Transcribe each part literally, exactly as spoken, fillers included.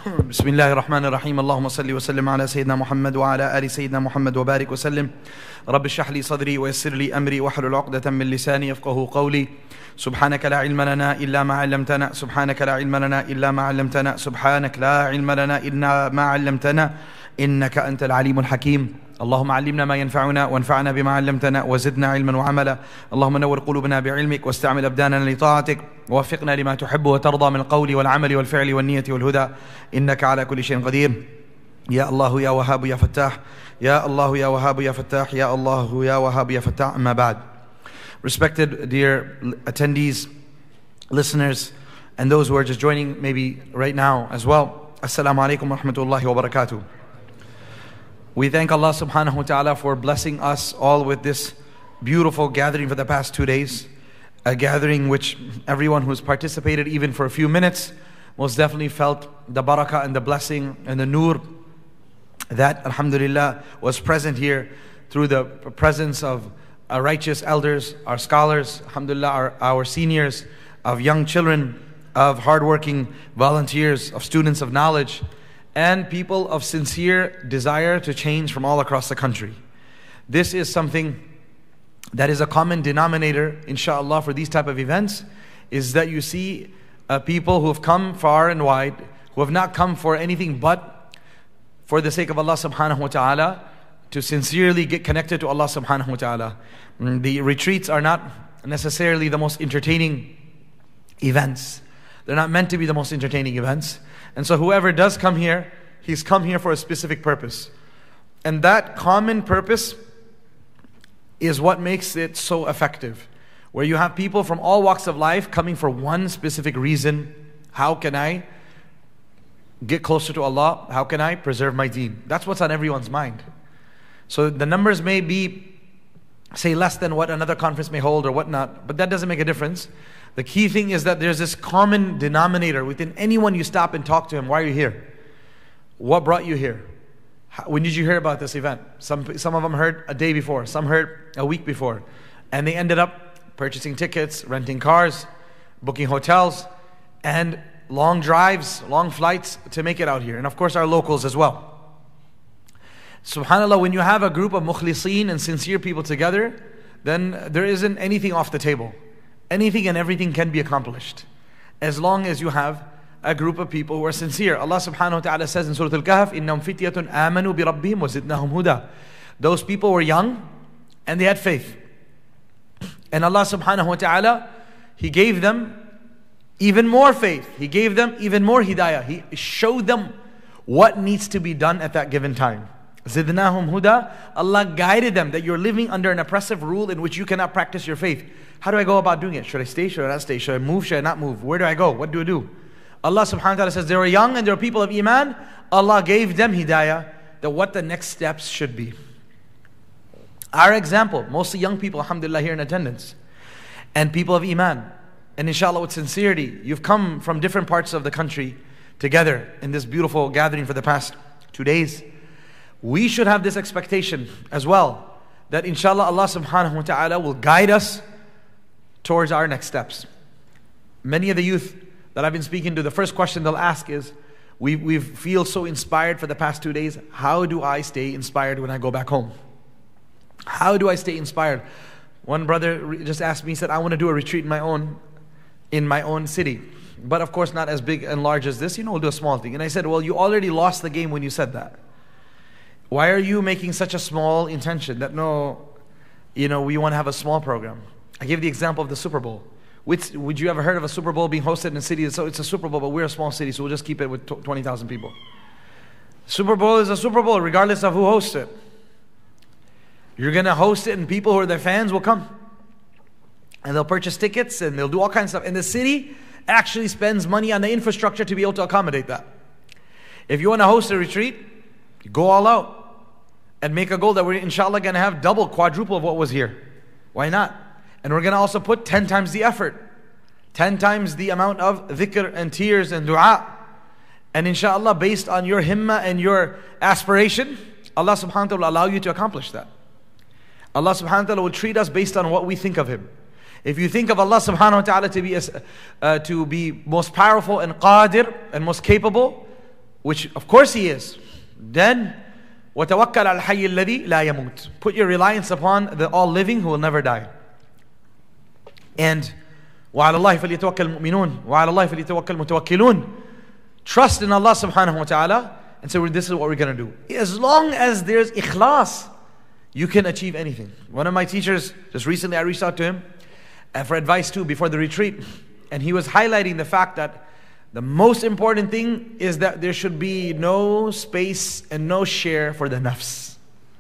بسم الله الرحمن الرحيم اللهم صل وسلم على سيدنا محمد وعلى آل سيدنا محمد وبارك وسلم رب اشرح لي صدري ويسر لي أمري واحلل عقدة من لساني يفقهوا قولي سبحانك لا علم لنا إلا ما علمتنا سبحانك لا علم لنا إلا ما علمتنا سبحانك لا علم لنا إلا ما علمتنا إنك أنت العليم الحكيم اللهم علمنا ما ينفعنا وانفعنا بما علمتنا وزدنا علما وعملا اللهم نور قلوبنا بعلمك واستعمل أبداننا لطاعتك ووفقنا لما تحب وترضى من القول والعمل والفعل والنية والهدى إنك على كل شيء قدير يا الله يا وهاب يا فتاح يا الله يا وهاب يا فتاح يا الله يا وهاب يا فتاح أما بعد. Respected dear attendees, listeners, and those who are just joining maybe right now as well, Assalamu alaikum wa rahmatullahi wa barakatuh. We thank Allah subhanahu wa ta'ala for blessing us all with this beautiful gathering for the past two days. A gathering which everyone who's participated even for a few minutes most definitely felt the barakah and the blessing and the nur that alhamdulillah was present here through the presence of our righteous elders, our scholars, alhamdulillah, our, our seniors, of young children, of hardworking volunteers, of students of knowledge, and people of sincere desire to change from all across the country. This is something that is a common denominator, inshallah, for these type of events, is that you see uh, people who have come far and wide, who have not come for anything but for the sake of Allah subhanahu wa ta'ala, to sincerely get connected to Allah subhanahu wa ta'ala. The retreats are not necessarily the most entertaining events. They're not meant to be the most entertaining events. And so whoever does come here, he's come here for a specific purpose. And that common purpose is what makes it so effective. Where you have people from all walks of life coming for one specific reason. How can I get closer to Allah? How can I preserve my deen? That's what's on everyone's mind. So the numbers may be, say, less than what another conference may hold or whatnot, but that doesn't make a difference. The key thing is that there's this common denominator within anyone you stop and talk to him. Why are you here? What brought you here? How, when did you hear about this event? Some, some of them heard a day before, some heard a week before. And they ended up purchasing tickets, renting cars, booking hotels, and long drives, long flights to make it out here. And of course our locals as well. SubhanAllah, when you have a group of mukhliseen and sincere people together, then there isn't anything off the table. Anything and everything can be accomplished as long as you have a group of people who are sincere. Allah subhanahu wa ta'ala says in Surah Al-Kahf, إِنَّهُمْ فِتْيَةٌ آمَنُوا بِرَبِّهِمْ وَزِدْنَاهُمْ هُدًى. Those people were young and they had faith. And Allah subhanahu wa ta'ala, He gave them even more faith. He gave them even more hidayah. He showed them what needs to be done at that given time. Zidnahum huda. Allah guided them that you're living under an oppressive rule in which you cannot practice your faith. How do I go about doing it? Should I stay? Should I not stay? Should I move? Should I not move? Where do I go? What do I do? Allah subhanahu wa ta'ala says they were young and they were people of iman. Allah gave them hidayah that what the next steps should be. Our example, mostly young people, alhamdulillah, here in attendance, and people of iman, and inshallah with sincerity, you've come from different parts of the country together in this beautiful gathering for the past two days. We should have this expectation as well, that inshallah Allah subhanahu wa ta'ala will guide us towards our next steps. Many of the youth that I've been speaking to, the first question they'll ask is, we we feel so inspired for the past two days, how do I stay inspired when I go back home? How do I stay inspired? One brother just asked me, he said, I want to do a retreat in my own, in my own city. But of course not as big and large as this, you know, we'll do a small thing. And I said, well, you already lost the game when you said that. Why are you making such a small intention that no, you know, we want to have a small program? I gave the example of the Super Bowl. Which, would you ever heard of a Super Bowl being hosted in a city? So it's a Super Bowl, but we're a small city, so we'll just keep it with twenty thousand people. Super Bowl is a Super Bowl, regardless of who hosts it. You're going to host it and people who are their fans will come. And they'll purchase tickets and they'll do all kinds of stuff. And the city actually spends money on the infrastructure to be able to accommodate that. If you want to host a retreat, you go all out. And make a goal that we're inshallah going to have double, quadruple of what was here. Why not? And we're going to also put ten times the effort. ten times the amount of dhikr and tears and dua. And inshallah, based on your himmah and your aspiration, Allah subhanahu wa ta'ala will allow you to accomplish that. Allah subhanahu wa ta'ala will treat us based on what we think of Him. If you think of Allah subhanahu wa ta'ala to be, uh, to be most powerful and qadir and most capable, which of course He is, then وَتَوَكَّلْ عَلَى الْحَيِّ الَّذِي لَا يَمُوتُ. Put your reliance upon the all-living who will never die. And وَعَلَى اللَّهِ فَلْيَتَوَكَّلْ الْمُؤْمِنُونَ وَعَلَى اللَّهِ فَلْيَتَوَكَّلْ الْمُتَوَكِّلُونَ. Trust in Allah subhanahu wa ta'ala, and so this is what we're going to do. As long as there's ikhlas, you can achieve anything. One of my teachers, just recently I reached out to him uh, for advice too before the retreat, and he was highlighting the fact that the most important thing is that there should be no space and no share for the nafs.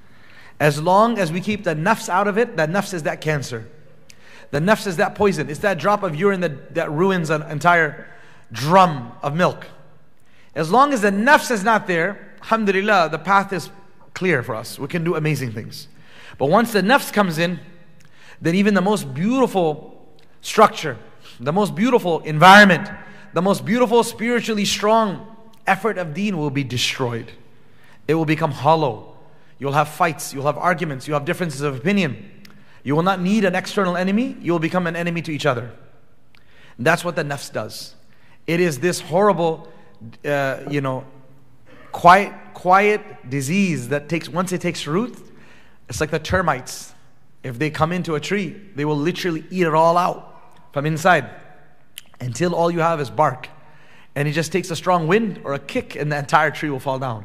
As long as we keep the nafs out of it, that nafs is that cancer. The nafs is that poison. It's that drop of urine that, that ruins an entire drum of milk. As long as the nafs is not there, alhamdulillah, the path is clear for us. We can do amazing things. But once the nafs comes in, then even the most beautiful structure, the most beautiful environment, the most beautiful, spiritually strong effort of deen will be destroyed. It will become hollow. You'll have fights, you'll have arguments, you'll have differences of opinion. You will not need an external enemy, you will become an enemy to each other. And that's what the nafs does. It is this horrible, uh, you know, quiet, quiet disease that takes, once it takes root, it's like the termites. If they come into a tree, they will literally eat it all out from inside, until all you have is bark. And it just takes a strong wind or a kick and the entire tree will fall down.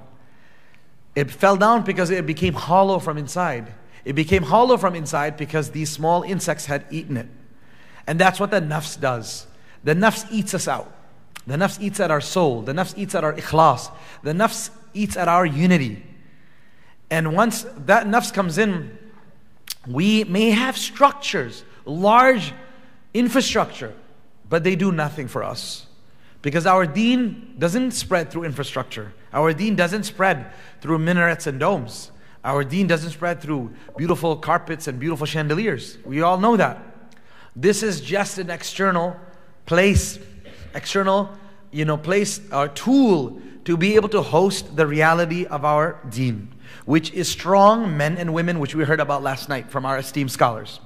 It fell down because it became hollow from inside. It became hollow from inside because these small insects had eaten it. And that's what the nafs does. The nafs eats us out. The nafs eats at our soul. The nafs eats at our ikhlas. The nafs eats at our unity. And once that nafs comes in, we may have structures, large infrastructure, but they do nothing for us. Because our deen doesn't spread through infrastructure. Our deen doesn't spread through minarets and domes. Our deen doesn't spread through beautiful carpets and beautiful chandeliers. We all know that. This is just an external place, external, you know, place, or tool to be able to host the reality of our deen, which is strong men and women, which we heard about last night from our esteemed scholars.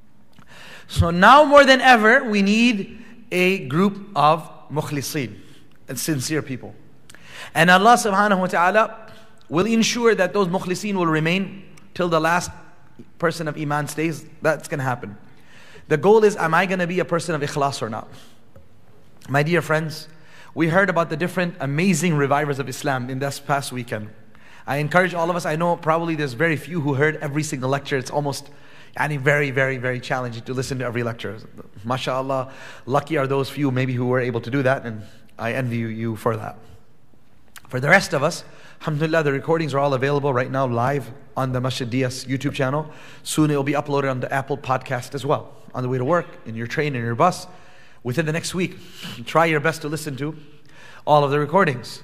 So now more than ever, we need a group of mukhlisin, and sincere people. And Allah subhanahu wa ta'ala will ensure that those mukhlisin will remain till the last person of iman stays. That's going to happen. The goal is, am I going to be a person of ikhlas or not? My dear friends, we heard about the different amazing revivers of Islam in this past weekend. I encourage all of us, I know probably there's very few who heard every single lecture. It's almost yani, very, very, very challenging to listen to every lecture. MashaAllah, lucky are those few maybe who were able to do that, and I envy you for that. For the rest of us, alhamdulillah, the recordings are all available right now live on the Masjid Dias YouTube channel. Soon it will be uploaded on the Apple podcast as well. On the way to work, in your train, in your bus, within the next week. Try your best to listen to all of the recordings.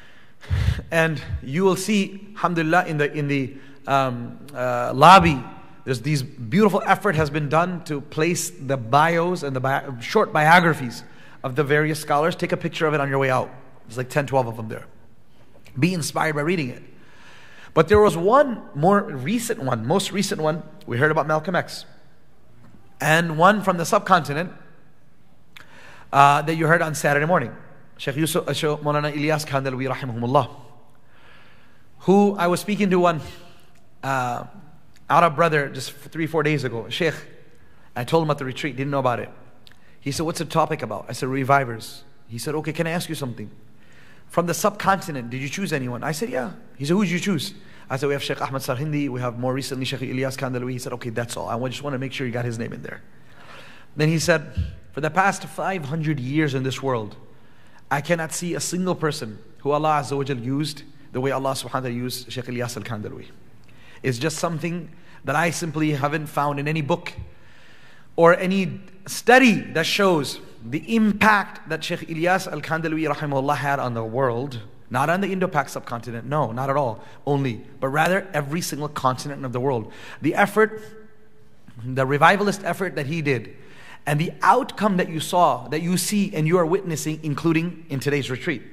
And you will see, alhamdulillah, in the, in the um, uh, lobby, there's these beautiful effort has been done to place the bios and the bi short biographies of the various scholars. Take a picture of it on your way out. There's like ten, twelve of them there. Be inspired by reading it. But there was one more recent one, most recent one, we heard about Malcolm X. And one from the subcontinent uh, that you heard on Saturday morning. Shaykh Yusuf, uh, Shaykh Maulana Ilyas Kandalwi rahimahumullah, who I was speaking to one uh, Arab brother just three, four days ago. Shaykh, I told him at the retreat, didn't know about it. He said, what's the topic about? I said, revivers. He said, okay, can I ask you something? From the subcontinent, did you choose anyone? I said, yeah. He said, who did you choose? I said, we have Shaykh Ahmad Sarhindi, we have more recently Shaykh Ilyas Kandalwi. He said, okay, that's all. I just want to make sure you got his name in there. Then he said, for the past five hundred years in this world, I cannot see a single person who Allah Azza wa Jal used the way Allah subhanahu wa ta'ala used Shaykh Ilyas al-Kandalwi. It's just something that I simply haven't found in any book or any study that shows the impact that Shaykh Ilyas al-Kandalwi rahimahullah had on the world. Not on the Indo-Pak subcontinent, no, not at all, only, but rather every single continent of the world. The effort, the revivalist effort that he did, and the outcome that you saw, that you see and you are witnessing, including in today's retreat.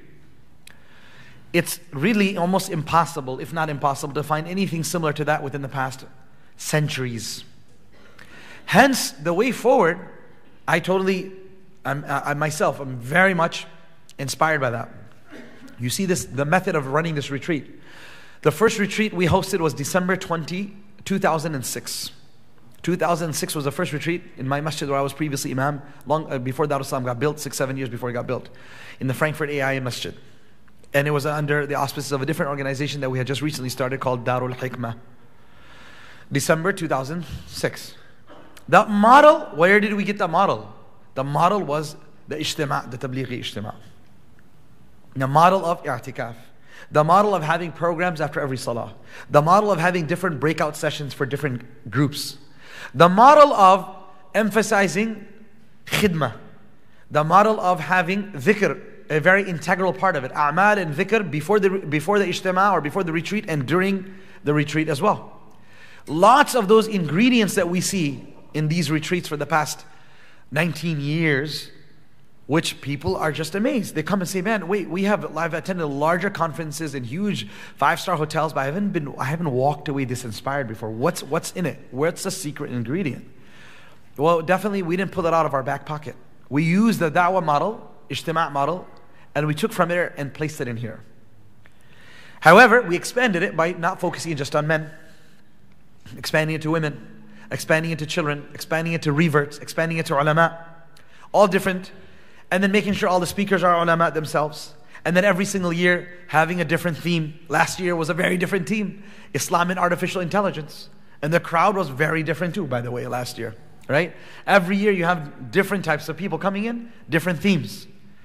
It's really almost impossible, if not impossible, to find anything similar to that within the past centuries. Hence, the way forward, I totally, I'm, I myself, I'm very much inspired by that. You see this, the method of running this retreat. The first retreat we hosted was December twentieth, two thousand six. two thousand six was the first retreat in my masjid where I was previously imam, long uh, before Darul Salam got built, six, seven years before it got built, in the Frankfurt A I A Masjid. And it was under the auspices of a different organization that we had just recently started called Darul Hikmah. December two thousand six. The model, where did we get the model? The model was the ijtima', the tablighi ijtima'. The model of i'tikaf. The model of having programs after every salah. The model of having different breakout sessions for different groups. The model of emphasizing khidmah. The model of having dhikr, a very integral part of it. A'mal and dhikr before the, before the ijtima' or before the retreat and during the retreat as well. Lots of those ingredients that we see in these retreats for the past nineteen years, which people are just amazed. They come and say, man, wait, we have, I've attended larger conferences in huge five-star hotels, but I haven't been, I haven't walked away this inspired before. What's, what's in it? What's the secret ingredient? Well, definitely we didn't pull it out of our back pocket. We used the da'wah model, ijtima' model, and we took from it and placed it in here. However, we expanded it by not focusing just on men, expanding it to women, expanding it to children, expanding it to reverts, expanding it to ulama, all different. And then making sure all the speakers are ulama themselves. And then every single year having a different theme. Last year was a very different theme. Islam and artificial intelligence. And the crowd was very different too, by the way, last year. Right? Every year you have different types of people coming in, different themes.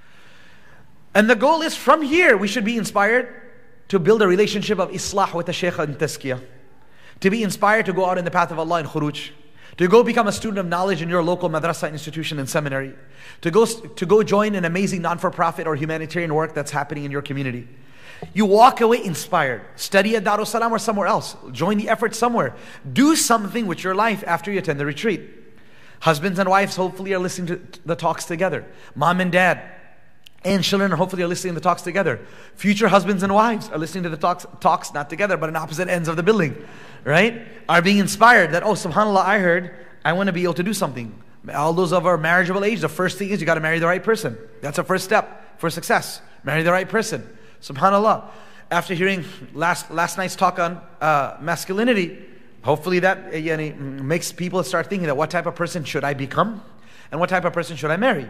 And the goal is from here we should be inspired to build a relationship of islah with the shaykh and tazkiyah. To be inspired to go out in the path of Allah in khuruj. To go become a student of knowledge in your local madrasa institution and seminary. To go, to go join an amazing non-for-profit or humanitarian work that's happening in your community. You walk away inspired. Study at Darul Salam or somewhere else. Join the effort somewhere. Do something with your life after you attend the retreat. Husbands and wives hopefully are listening to the talks together. Mom and dad and children hopefully are listening to the talks together. Future husbands and wives are listening to the talks, talks not together but in opposite ends of the building. Right? Are being inspired that, oh, subhanAllah, I heard, I want to be able to do something. All those of our marriageable age, the first thing is you got to marry the right person. That's the first step for success. Marry the right person. SubhanAllah. After hearing last last night's talk on uh, masculinity, hopefully that uh, yani, makes people start thinking that what type of person should I become? And what type of person should I marry?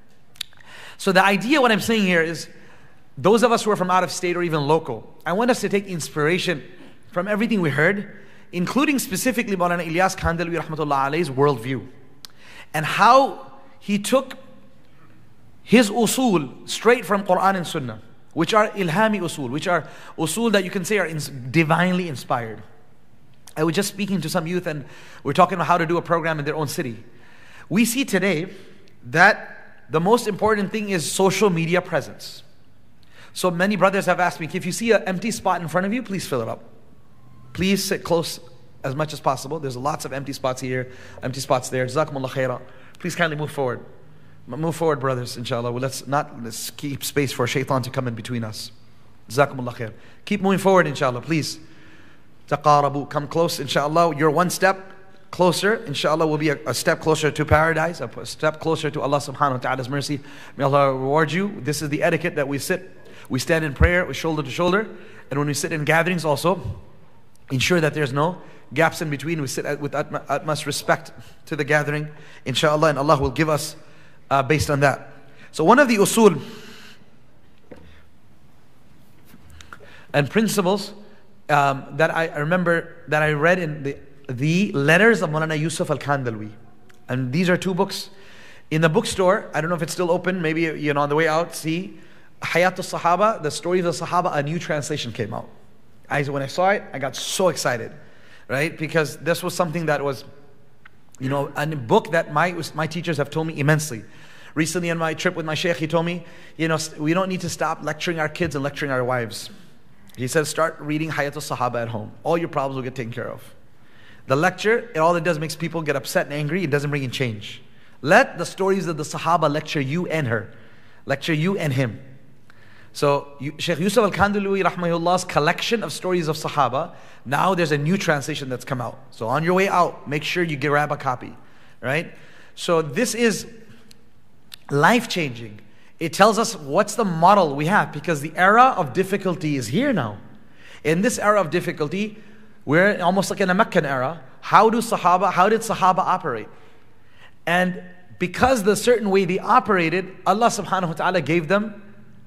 So the idea, what I'm saying here is, those of us who are from out of state or even local, I want us to take inspiration from everything we heard, including specifically Maulana Ilyas Kandhlawi rahmatullah alayhi's worldview. And how he took his usul straight from Quran and Sunnah, which are ilhami usul, which are usul that you can say are ins divinely inspired. I was just speaking to some youth and we're talking about how to do a program in their own city. We see today that the most important thing is social media presence. So many brothers have asked me, if you see an empty spot in front of you, please fill it up. Please sit close as much as possible. There's lots of empty spots here, empty spots there. Jazakumullah khairah. Please kindly move forward. Move forward, brothers, inshallah. Well, let's not let's keep space for shaitan to come in between us. Jazakumullah khair. Keep moving forward, inshallah, please. Taqarabu. Come close, inshallah. You're one step closer. Inshallah, will be a, a step closer to paradise, a step closer to Allah subhanahu wa ta'ala's mercy. May Allah reward you. This is the etiquette that we sit. We stand in prayer with shoulder to shoulder. And when we sit in gatherings also, ensure that there's no gaps in between. We sit with utmost respect to the gathering, inshallah, and Allah will give us uh, based on that. So one of the usul and principles um, that I remember that I read in the, the letters of Maulana Yusuf al-Kandhlawi. And these are two books. In the bookstore, I don't know if it's still open, maybe you know on the way out, see Hayat al-Sahaba, the stories of the Sahaba, a new translation came out. I, when I saw it, I got so excited, right? Because this was something that was, you know, a book that my my teachers have told me immensely. Recently on my trip with my sheikh, he told me, you know, we don't need to stop lecturing our kids and lecturing our wives. He said, start reading Hayat al-Sahaba at home. All your problems will get taken care of. The lecture, it, all it does makes people get upset and angry. It doesn't bring in change. Let the stories of the Sahaba lecture you and her. Lecture you and him. So Shaykh Yusuf al-Kandhlawi rahmahullah's collection of stories of Sahaba, now there's a new translation that's come out. So on your way out, make sure you grab a copy, right? So this is life-changing. It tells us what's the model we have, because the era of difficulty is here now. In this era of difficulty, we're almost like in a Meccan era. How do Sahaba, how did Sahaba operate? And because the certain way they operated, Allah subhanahu wa ta'ala gave them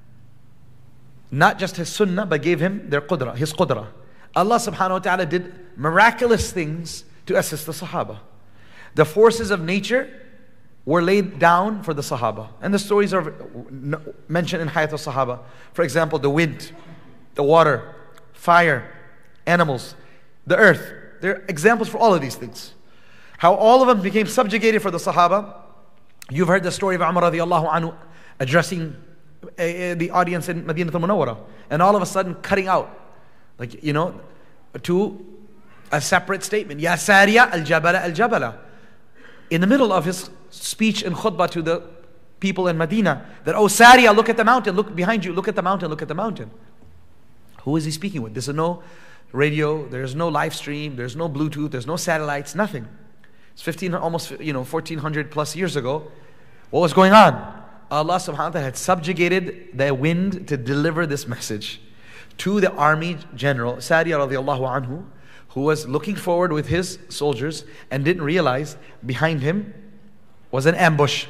not just His sunnah, but gave him their qudra, His qudra. Allah subhanahu wa ta'ala did miraculous things to assist the Sahaba. The forces of nature were laid down for the Sahaba. And the stories are mentioned in Hayat al-Sahaba. For example, the wind, the water, fire, animals, the earth. There are examples for all of these things. How all of them became subjugated for the Sahaba. You've heard the story of Umar radiallahu anhu addressing uh, the audience in Madinah al-Munawwara, and all of a sudden cutting out, like, you know, to a separate statement. Ya Sariya al-Jabala al-Jabala. In the middle of his speech and khutbah to the people in Medina, that, oh Sariya, look at the mountain, look behind you, look at the mountain, look at the mountain. Who is he speaking with? There's no radio, there's no live stream, there's no Bluetooth, there's no satellites, nothing. It's fifteen, almost, you know, fourteen hundred plus years ago. What was going on? Allah subhanahu wa ta'ala had subjugated the wind to deliver this message to the army general, Sariya radiallahu anhu, who was looking forward with his soldiers and didn't realize behind him was an ambush.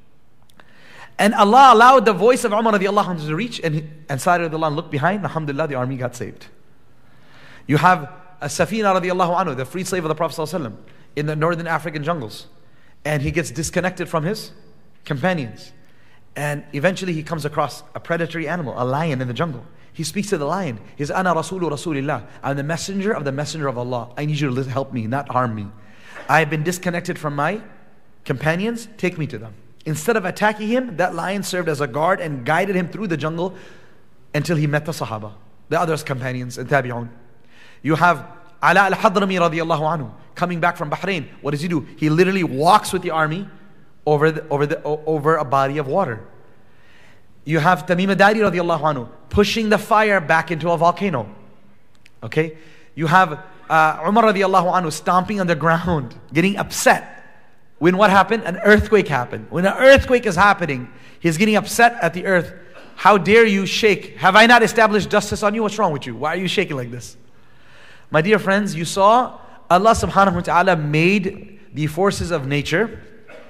And Allah allowed the voice of Umar radiallahu anhu to reach, and, he, and Sariya radiallahu anhu looked behind. Alhamdulillah, the army got saved. You have a Safina radiallahu anhu, the free slave of the Prophet sallallahu alaihi wasallam, in the northern African jungles. And he gets disconnected from his companions. And eventually he comes across a predatory animal, a lion in the jungle. He speaks to the lion. He says, Ana Rasulu Rasulillah. I'm the messenger of the messenger of Allah. I need you to help me, not harm me. I have been disconnected from my companions. Take me to them. Instead of attacking him, that lion served as a guard and guided him through the jungle until he met the Sahaba, the other companions and Tabi'un. You have Ala al-Hadrami radiallahu anhu coming back from Bahrain. What does he do? He literally walks with the army over the, over the, over a body of water. You have Tamim ad-Dari radiallahu anhu pushing the fire back into a volcano. Okay? You have uh, Umar radiallahu anhu stomping on the ground, getting upset. When what happened? An earthquake happened. When an earthquake is happening, he's getting upset at the earth. How dare you shake? Have I not established justice on you? What's wrong with you? Why are you shaking like this? My dear friends, you saw Allah subhanahu wa ta'ala made the forces of nature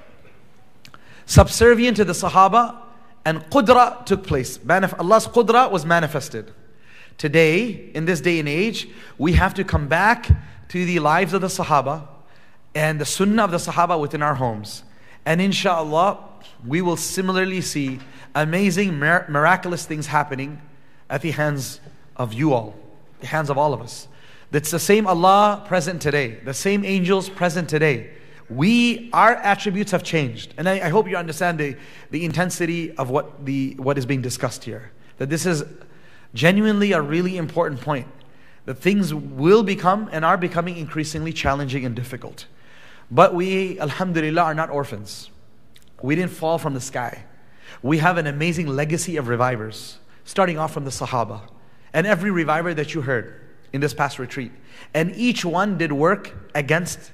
subservient to the Sahaba, and qudra took place. Allah's qudra was manifested. Today, in this day and age, we have to come back to the lives of the Sahaba and the sunnah of the Sahaba within our homes. And inshallah, we will similarly see amazing, mir miraculous things happening at the hands of you all, the hands of all of us. That's the same Allah present today, the same angels present today. We, our attributes have changed. And I, I hope you understand the, the intensity of what, the, what is being discussed here. That this is genuinely a really important point. That things will become and are becoming increasingly challenging and difficult. But we, alhamdulillah, are not orphans. We didn't fall from the sky. We have an amazing legacy of revivers, starting off from the Sahaba. And every reviver that you heard in this past retreat. And each one did work against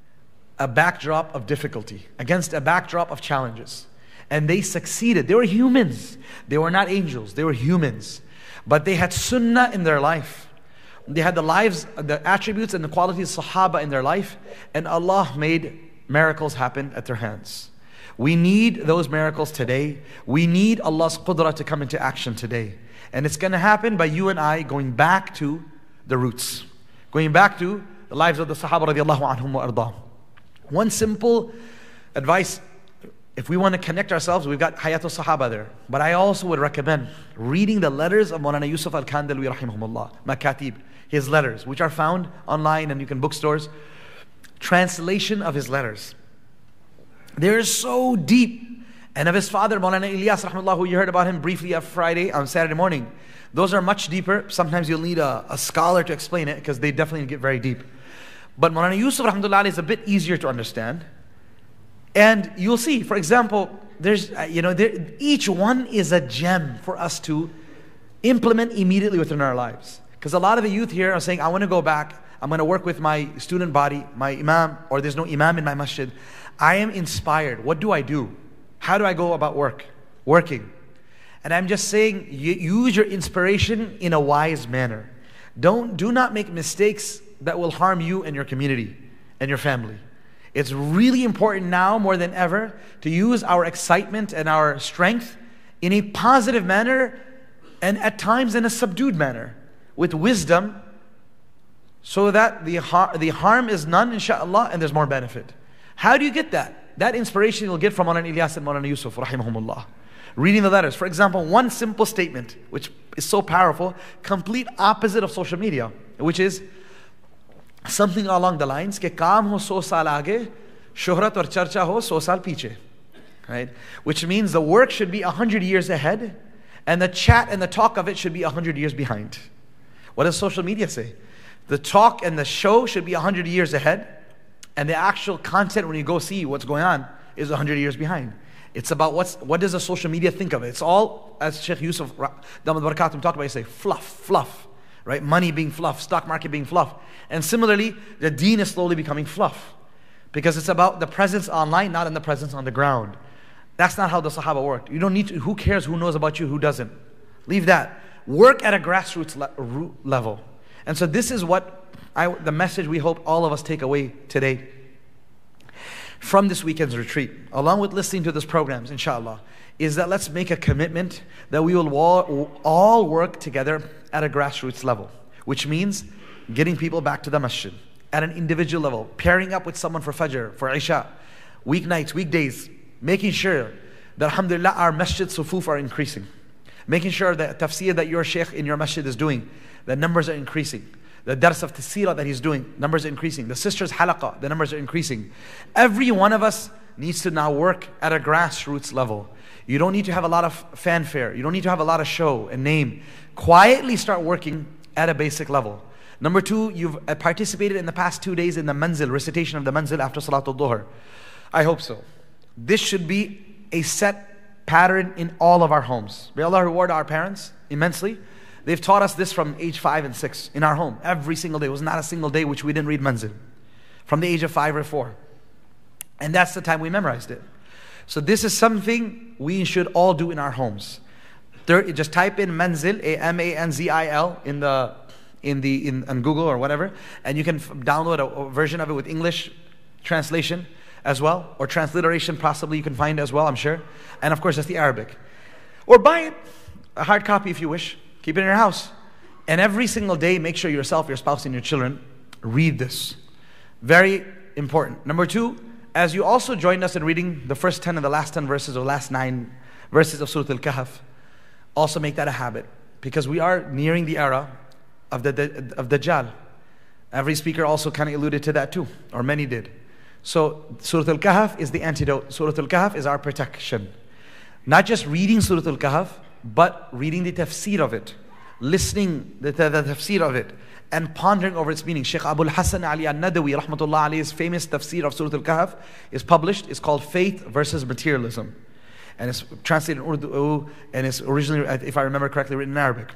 a backdrop of difficulty, against a backdrop of challenges. And they succeeded. They were humans. They were not angels. They were humans. But they had sunnah in their life. They had the lives, the attributes and the qualities of Sahaba in their life. And Allah made miracles happen at their hands. We need those miracles today. We need Allah's qudra to come into action today. And it's going to happen by you and I going back to the roots. Going back to the lives of the Sahaba radiallahu anhum wa ardahum. One simple advice, if we want to connect ourselves, we've got Hayat al-Sahaba there. But I also would recommend reading the letters of Maulana Yusuf al-Kandalwi rahimahumullah, Makatib, his letters, which are found online and you can bookstores. Translation of his letters. They're so deep. And of his father, Maulana Ilyas rahimahullah, who you heard about him briefly on Friday, on Saturday morning. Those are much deeper. Sometimes you'll need a, a scholar to explain it because they definitely get very deep. But Maulana Yusuf rahmatullah is a bit easier to understand. And you'll see, for example, there's, uh, you know, there, each one is a gem for us to implement immediately within our lives. Because a lot of the youth here are saying, I want to go back, I'm going to work with my student body, my imam, or there's no imam in my masjid. I am inspired. What do I do? How do I go about work? Working. And I'm just saying, use your inspiration in a wise manner. Don't, do not make mistakes that will harm you and your community and your family. It's really important now more than ever to use our excitement and our strength in a positive manner, and at times in a subdued manner, with wisdom, so that the, har the harm is none, inshaAllah, and there's more benefit. How do you get that? That inspiration you'll get from Mawlana Ilyas and Mawlana Yusuf, rahimahumullah. Reading the letters. For example, one simple statement, which is so powerful, complete opposite of social media, which is something along the lines, ke kaam ho so saal aage, shuhrat aur charcha ho so saal piche. Right? Which means the work should be a hundred years ahead, and the chat and the talk of it should be a hundred years behind. What does social media say? The talk and the show should be a hundred years ahead, and the actual content when you go see what's going on is a hundred years behind. It's about what's, what does the social media think of it? It's all, as Sheikh Yusuf Damat Barakatum talked about, he say fluff, fluff, right? Money being fluff, stock market being fluff. And similarly, the deen is slowly becoming fluff, because it's about the presence online, not in the presence on the ground. That's not how the Sahaba worked. You don't need to, who cares who knows about you, who doesn't? Leave that. Work at a grassroots le level. And so this is what, I, the message we hope all of us take away today from this weekend's retreat, along with listening to these programs, inshallah, is that let's make a commitment that we will all, all work together at a grassroots level, which means getting people back to the masjid at an individual level, pairing up with someone for Fajr, for Isha, weeknights, weekdays, making sure that, alhamdulillah, our masjid sufuf are increasing, making sure that tafsir that your shaykh in your masjid is doing, the numbers are increasing. The dars of tasirah that he's doing, numbers are increasing. The sisters halaqah, the numbers are increasing. Every one of us needs to now work at a grassroots level. You don't need to have a lot of fanfare. You don't need to have a lot of show and name. Quietly start working at a basic level. Number two, you've participated in the past two days in the manzil, recitation of the manzil after Salatul Dhuhr. I hope so. This should be a set pattern in all of our homes. May Allah reward our parents immensely. They've taught us this from age five and six in our home. Every single day. It was not a single day which we didn't read manzil. From the age of five or four. And that's the time we memorized it. So this is something we should all do in our homes. There, just type in manzil, A M A N Z I L, in the in the in on Google or whatever, and you can download a, a version of it with English translation as well, or transliteration possibly you can find as well, I'm sure. And of course that's the Arabic. Or buy it, a hard copy if you wish. Keep it in your house. And every single day, make sure yourself, your spouse, and your children read this. Very important. Number two, as you also joined us in reading the first ten and the last ten verses, or last nine verses of Surah Al-Kahf, also make that a habit. Because we are nearing the era of the of Dajjal. Every speaker also kind of alluded to that too, or many did. So Surah Al-Kahf is the antidote. Surah Al-Kahf is our protection. Not just reading Surah Al-Kahf, but reading the tafsir of it, listening the, the, the tafsir of it, and pondering over its meaning. Sheikh Abul Hasan Ali al-Nadawi, rahmatullah alayhi's famous tafsir of Surah Al-Kahf is published. It's called Faith versus Materialism. And it's translated in Urdu, and it's originally, if I remember correctly, written in Arabic.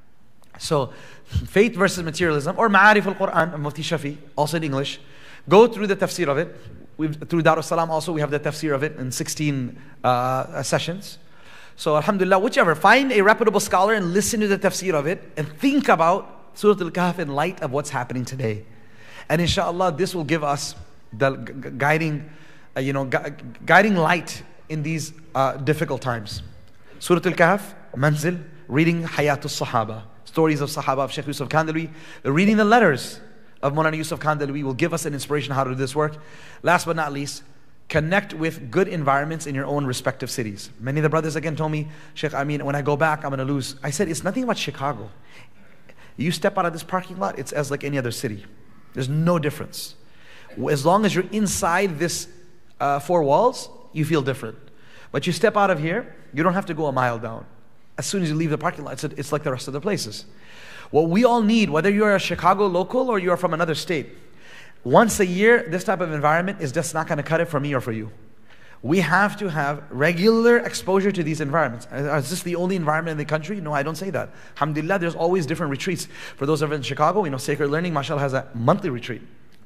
So, Faith versus Materialism, or Ma'arif al-Quran of Mufti Shafi, also in English. Go through the tafsir of it. We've, through Darus Salam also, we have the tafsir of it in sixteen uh, sessions. So alhamdulillah, whichever, find a reputable scholar and listen to the tafsir of it, and think about Surah Al-Kahf in light of what's happening today. And inshallah, this will give us the guiding, uh, you know, gu guiding light in these uh, difficult times. Surah Al-Kahf, Manzil, reading Hayatul Sahaba, stories of Sahaba of Sheikh Yusuf Kandalwi, reading the letters of Mawlana Yusuf Kandalwi will give us an inspiration how to do this work. Last but not least, connect with good environments in your own respective cities. Many of the brothers again told me, Sheikh, I mean, when I go back, I'm going to lose. I said, it's nothing about Chicago. You step out of this parking lot, it's as like any other city. There's no difference. As long as you're inside this uh, four walls, you feel different. But you step out of here, you don't have to go a mile down. As soon as you leave the parking lot, it's, it's like the rest of the places. What we all need, whether you're a Chicago local or you're from another state, once a year, this type of environment is just not going to cut it for me or for you. We have to have regular exposure to these environments. Is this the only environment in the country? No, I don't say that. Alhamdulillah, there's always different retreats. For those of us in Chicago, you know, Sacred Learning, mashallah, has a monthly retreat.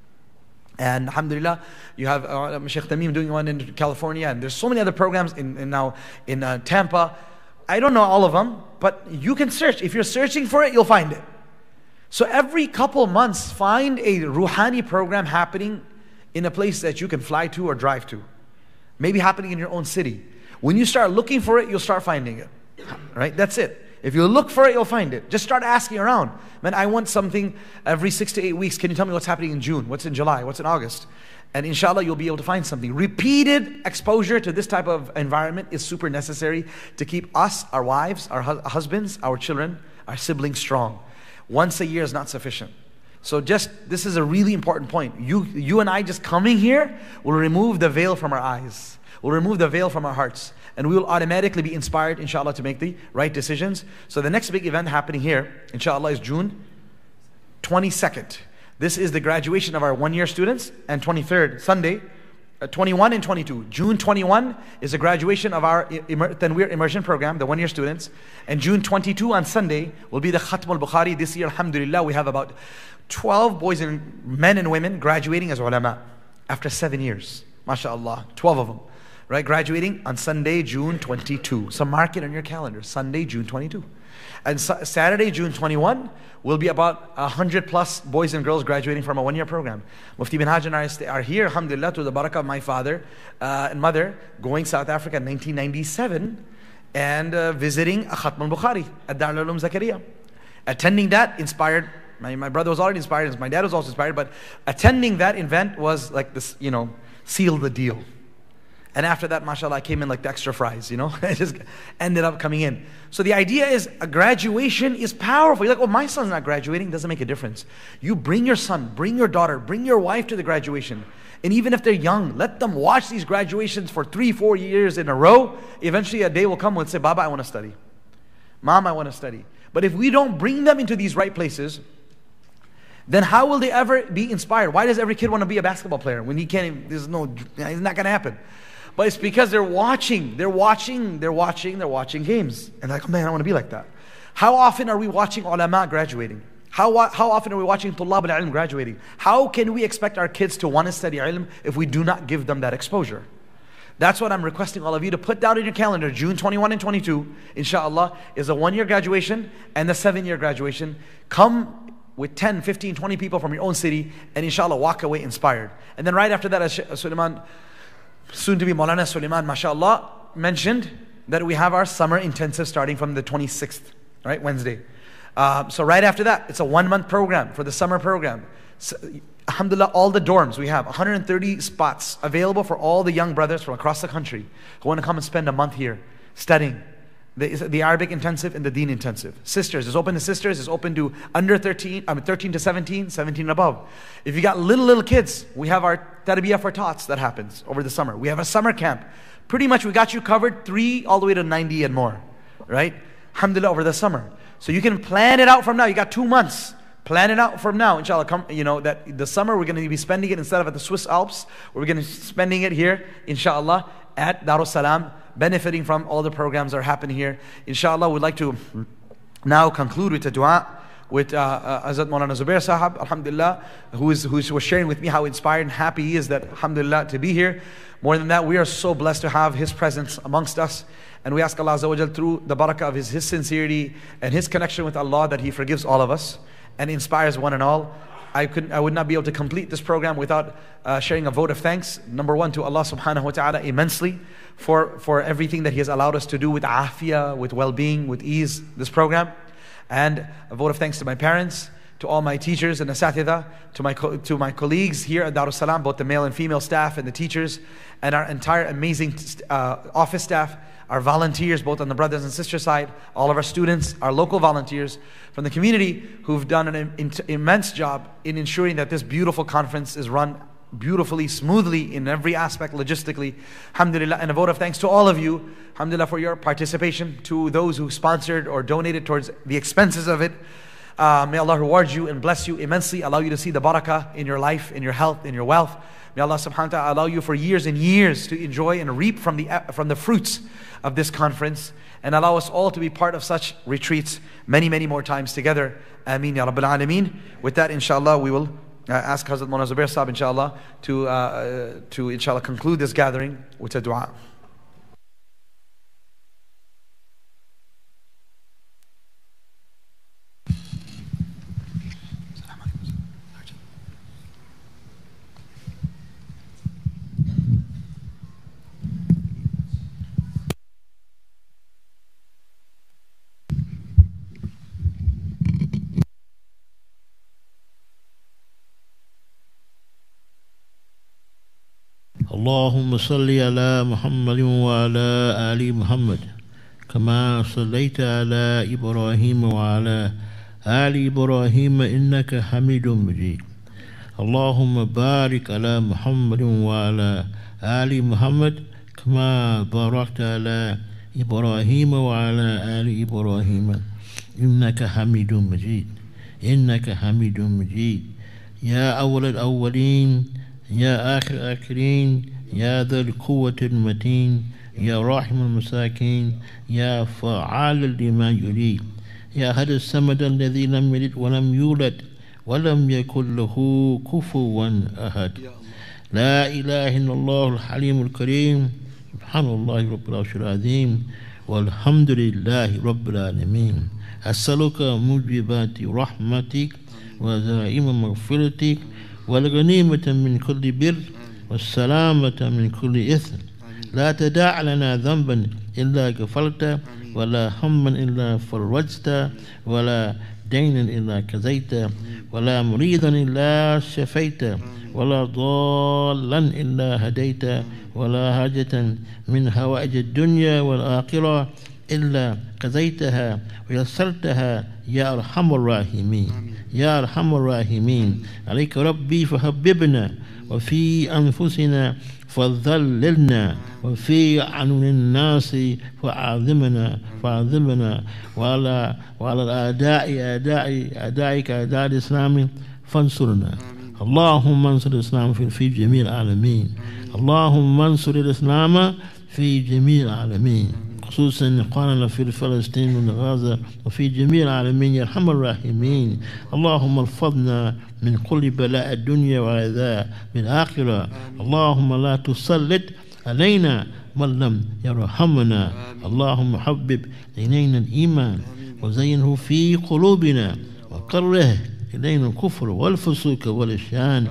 And alhamdulillah, you have uh, Sheikh Tamim doing one in California, and there's so many other programs in, in now in uh, Tampa. I don't know all of them, but you can search. If you're searching for it, you'll find it. So every couple months, find a Ruhani program happening in a place that you can fly to or drive to. Maybe happening in your own city. When you start looking for it, you'll start finding it. Right? That's it. If you look for it, you'll find it. Just start asking around. Man, I want something every six to eight weeks. Can you tell me what's happening in June? What's in July? What's in August? And inshallah, you'll be able to find something. Repeated exposure to this type of environment is super necessary to keep us, our wives, our hu- husbands, our children, our siblings strong. Once a year is not sufficient. So just, this is a really important point. You, you and I just coming here will remove the veil from our eyes. Will remove the veil from our hearts. And we will automatically be inspired, inshallah, to make the right decisions. So the next big event happening here, inshallah, is June twenty-second. This is the graduation of our one-year students. And twenty-third, Sunday, uh, twenty-one and twenty-two. June twenty-first is the graduation of our Immer- Tanweer immersion program, the one-year students. And June twenty-second on Sunday will be the Khatm al-Bukhari. This year, alhamdulillah, we have about twelve boys and men and women graduating as ulama after seven years. MashaAllah, twelve of them. Right, graduating on Sunday, June twenty-second. So mark it on your calendar, Sunday, June twenty-second. And sa- Saturday, June twenty-first, will be about one hundred plus boys and girls graduating from a one-year program. Mufti bin Hajj and I are here, alhamdulillah, to the barakah of my father uh, and mother, going South Africa in nineteen ninety-seven and uh, visiting a Khatm al-Bukhari at Dar al-Ulum Zakaria. Attending that inspired, my, my brother was already inspired, my dad was also inspired, but attending that event was like this, you know, seal the deal. And after that, mashallah, I came in like the extra fries, you know. I just ended up coming in. So the idea is, a graduation is powerful. You're like, oh, my son's not graduating. Doesn't make a difference. You bring your son, bring your daughter, bring your wife to the graduation. And even if they're young, let them watch these graduations for three, four years in a row. Eventually a day will come when they say, Baba, I want to study. Mom, I want to study. But if we don't bring them into these right places, then how will they ever be inspired? Why does every kid want to be a basketball player when he can't even, there's no, it's not going to happen. But it's because they're watching, they're watching, they're watching, they're watching games. And like, oh man, I want to be like that. How often are we watching ulama graduating? How, how often are we watching tullab al-ilm graduating? How can we expect our kids to want to study ilm if we do not give them that exposure? That's what I'm requesting all of you to put down in your calendar. June twenty-first and twenty-second, inshallah, is a one-year graduation and the seven-year graduation. Come with ten, fifteen, twenty people from your own city and inshallah walk away inspired. And then right after that, as Sulaiman, soon to be Maulana Sulaiman, mashallah, mentioned that we have our summer intensive starting from the twenty-sixth, right, Wednesday. Uh, so right after that, it's a one-month program for the summer program. So, alhamdulillah, all the dorms, we have one hundred thirty spots available for all the young brothers from across the country who want to come and spend a month here studying the, the Arabic intensive and the Deen intensive. Sisters, it's open to sisters, it's open to under thirteen, I mean thirteen to seventeen, seventeen and above. If you got little, little kids, we have our Tarbiyah for Tots that happens over the summer. We have a summer camp. Pretty much we got you covered three all the way to ninety and more, right? Alhamdulillah, over the summer. So you can plan it out from now. You got two months. Plan it out from now, inshallah. Come, you know, that the summer we're going to be spending it instead of at the Swiss Alps, we're going to be spending it here, inshallah, at Dar al-Salam, benefiting from all the programs that are happening here. Inshallah, we'd like to now conclude with a dua with uh, uh, Hazrat Maulana Zubair Sahab, alhamdulillah, who, is, who was sharing with me how inspired and happy he is that, alhamdulillah, to be here. More than that, we are so blessed to have his presence amongst us. And we ask Allah Azza wa Jal through the barakah of his, his sincerity and his connection with Allah that he forgives all of us and inspires one and all. I couldn't, I would not be able to complete this program without uh, sharing a vote of thanks. Number one, to Allah subhanahu wa ta'ala immensely for, for everything that He has allowed us to do with afiyah, with well-being, with ease, this program. And a vote of thanks to my parents, to all my teachers and asatidha, to my, co to my colleagues here at Dar al-Salam, both the male and female staff and the teachers, and our entire amazing uh, office staff, our volunteers, both on the brothers and sisters side, all of our students, our local volunteers from the community who've done an im immense job in ensuring that this beautiful conference is run beautifully, smoothly in every aspect, logistically. Alhamdulillah, and a vote of thanks to all of you, alhamdulillah, for your participation, to those who sponsored or donated towards the expenses of it. Uh, may Allah reward you and bless you immensely, allow you to see the barakah in your life, in your health, in your wealth. May Allah subhanahu wa ta'ala allow you for years and years to enjoy and reap from the, from the fruits of this conference, and allow us all to be part of such retreats many, many more times together. Ameen ya Rabbil Alameen. With that, inshallah, we will uh, ask Hazrat Maulana Zubair Sahab, inshallah, to, uh, to inshallah conclude this gathering with a dua. اللهم صل على محمد وعلى آل محمد كما صليت على إبراهيم وعلى آل إبراهيم إنك حميد مجيد. اللهم بارك على محمد وعلى آل محمد كما باركت على إبراهيم وعلى آل إبراهيم إنك حميد مجيد. إنك حميد مجيد. يا أول الأولين يا آخر الآخرين يا ذا القوة المتين يا راحم المساكين يا فعال لما يريد يا أحد الصمد الذي لم يلد ولم يولد ولم يكن له كفوا أحد. لا إله إلا الله الحليم الكريم سبحان الله رب العرش العظيم والحمد لله رب العالمين. أسألك موجبات رحمتك وزائم مغفرتك والغنيمة من كل بر والسلامة من كل إثم. لا تدع لنا ذنبا إلا غفرت ولا هما إلا فرجت ولا دينا إلا كزيت ولا مريضا إلا شفيت ولا ضالا إلا هديت ولا حاجة من هوائج الدنيا والآخرة إلا قضيتها ويسرتها يا أرحم الراحمين يا أرحم الراحمين. عليك ربي فحببنا وفي أنفسنا فذللنا وفي عنون الناس فعظمنا فعظمنا وعلى وعلى الأعداء أعداء أعدائك أعداء الإسلام فانصرنا. اللهم انصر الإسلام في, في جميع العالمين. اللهم انصر الإسلام في جميع العالمين خصوصا إخواننا في فلسطين وغزة وفي جميع العالمين يا أرحم الراحمين. اللهم احفظنا من كل بلاء الدنيا وعذاب الآخرة. اللهم لا تسلط علينا من لم يرحمنا. اللهم حبب إلينا الإيمان وزينه في قلوبنا وكره إلينا الكفر والفسوق والعصيان.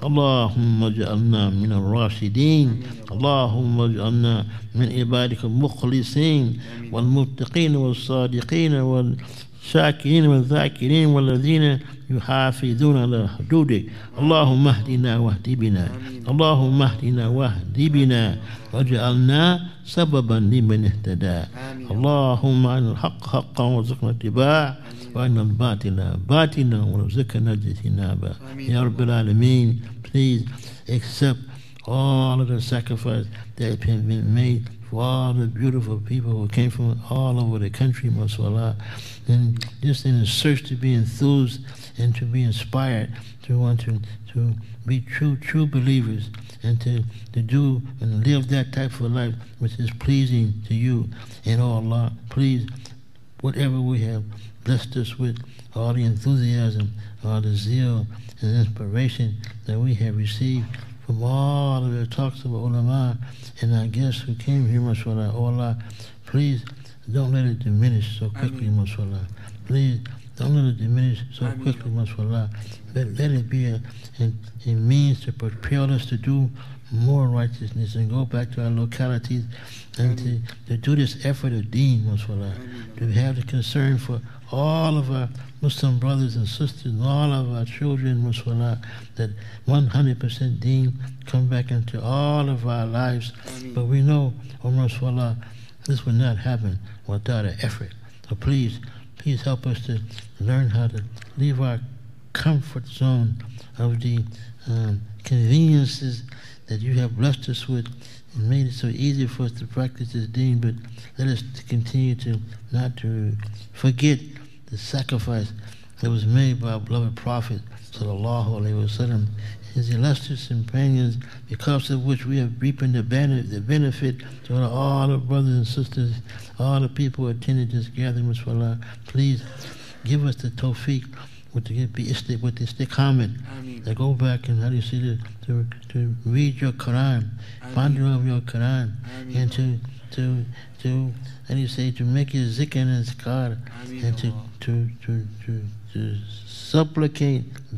اللهم اجعلنا من الراشدين. اللهم اجعلنا من عبادك المخلصين والمتقين والصادقين والشاكرين والذاكرين والذين يحافظون على حدودك. اللهم اهدنا واهد بنا. اللهم اهدنا واهد بنا واجعلنا سببا لمن اهتدى. اللهم أن الحق حقا وارزقنا اتباعه وأن الباطل باطلا وارزقنا اجتنابه يا رب العالمين. Please accept all of the sacrifice that has been made for all the beautiful people who came from all over the country, mashallah, and just in a search to be enthused and to be inspired to want to, to be true, true believers and to, to do and live that type of life which is pleasing to you. And oh Allah, please, whatever we have blessed us with, all the enthusiasm, all the zeal and inspiration that we have received from all of the talks of ulama and our guests who came here, mashallah, oh Allah, please don't let it diminish so quickly, mashallah. Please don't let it diminish so Ameen. quickly, mashallah. Let, let it be a, a, a means to propel us to do more righteousness and go back to our localities and to, to do this effort of deen, mashallah. To have the concern for all of our Muslim brothers and sisters and all of our children, mashallah, that one hundred percent deen come back into all of our lives. Ameen. But we know, oh mashallah, this will not happen without an effort. So please, please help us to learn how to leave our comfort zone of the um, conveniences that you have blessed us with and made it so easy for us to practice this deen, but let us to continue to not to forget the sacrifice that was made by our beloved Prophet sallallahu alaihi wasallam, his illustrious companions, because of which we have reaping the benefit, the benefit to all the brothers and sisters, all the people who attended this gathering, mashallah. Please give us the tawfiq with the with the istiqamah, to go back and how do you see the, to to read your Quran, ponder over your Quran, Ameen. and to to to how do you say to make your zikr and azkar, and to to to to to supplicate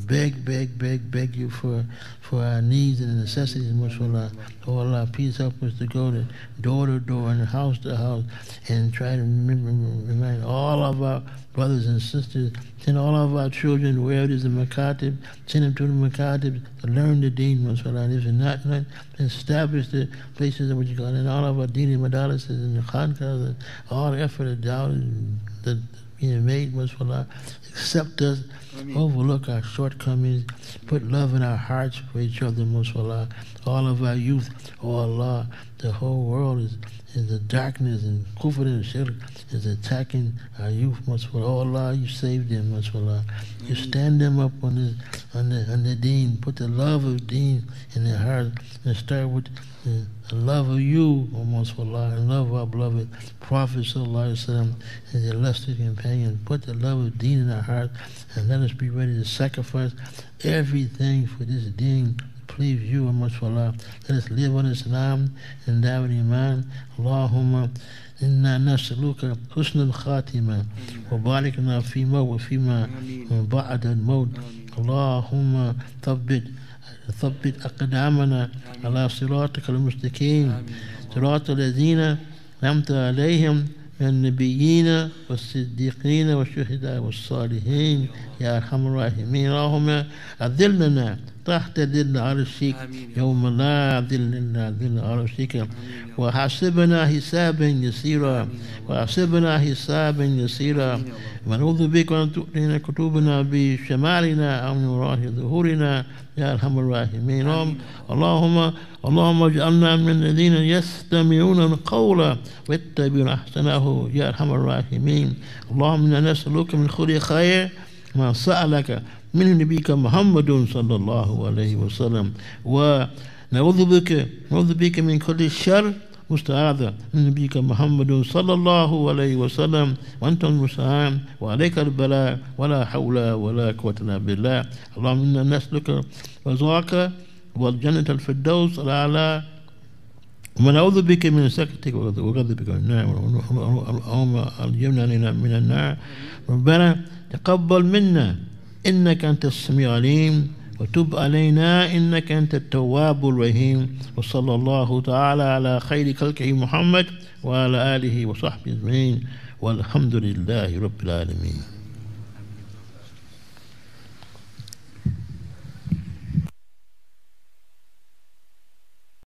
beg, beg, beg, beg you for for our needs and necessities, mashallah. Oh Allah, please help us to go to door to door and house to house and try to remember, remind all of our brothers and sisters, send all of our children, wherever it is in Makatib, send them to the Makatib to learn the deen, mashallah. And if not, not establish the places in which you got, and all of our deen and madarases and the khankas, and all the effort of doubt that being made, mashallah. Accept us, Ameen. Overlook our shortcomings, put love in our hearts for each other, mashallah. All of our youth, oh Allah, the whole world is is the darkness and kufr and shirk is attacking our youth, mashallah. Oh Allah, you save them, mashallah. You stand them up on the on the on the deen, put the love of deen in their heart, and start with the, the love of you, oh mashallah, and love of our beloved Prophet sallallahu alaihi wasallam and the illustrious companion. Put the love of deen in our heart, and let us be ready to sacrifice everything for this deen. Please you, mashallah. Let us live on Islam and die with Iman. Allahumma inna nas'aluka husnul khatima wa barik lana fima wa fima ba'da al-maut. Allahumma thabbit ثبت أقدامنا على صراطك المستقيم صراط الذين أنعمت عليهم من النبيين والصديقين والشهداء والصالحين يا أرحم الراحمين. اللهم أذلنا تحت ذل عرشك يوم لا ذل إلا ذل عرشك وحاسبنا حسابا يسيرا وحاسبنا حسابا يسيرا ونعوذ بك أن تؤتينا كتبنا بشمالنا أو من وراء ظهورنا يا أرحم الراحمين. اللهم اللهم اجعلنا من الذين يستمعون القول ويتبعون أحسنه يا أرحم الراحمين. اللهم إنا نسألك من كل خير ما سألك من نبيك محمد صلى الله عليه وسلم ونعوذ بك نعوذ بك من كل شر مستعاذ من نبيك محمد صلى الله عليه وسلم وأنت المستعان وعليك البلاء ولا حول ولا قوة إلا بالله. اللهم إنا نسألك رضاك والجنة الفردوس الأعلى ونعوذ بك من سخطك وغضبك والنار. اللهم أجرنا من النار. ربنا تقبل منا إنك أنت السميع العليم وتب علينا إنك أنت التواب الرحيم. وصلى الله تعالى على خير خلقه محمد وعلى آله وصحبه أجمعين والحمد لله رب العالمين.